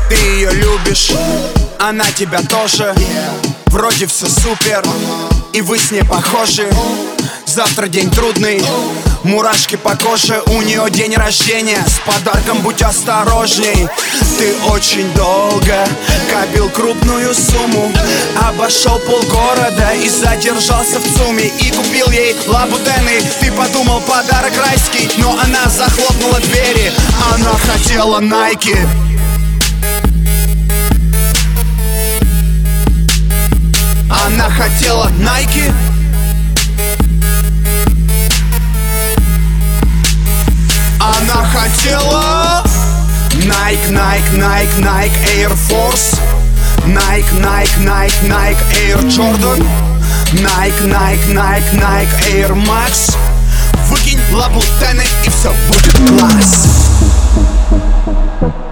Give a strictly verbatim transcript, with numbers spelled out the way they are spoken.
Ты ее любишь, она тебя тоже. Вроде все супер, и вы с ней похожи. Завтра день трудный, мурашки по коже. У нее день рождения, с подарком будь осторожней. Ты очень долго копил крупную сумму, обошел полгорода и задержался в ЦУМе. И купил ей лабутены. Ты подумал, подарок райский, но она захлопнула двери. Она хотела Найки. Она хотела Найки. Она хотела Nike, Nike, Nike, Nike Air Force, Nike, Nike, Nike, Nike Air Jordan, Nike, Nike, Nike, Nike Air Max. Выкинь лабутены, и все будет класс.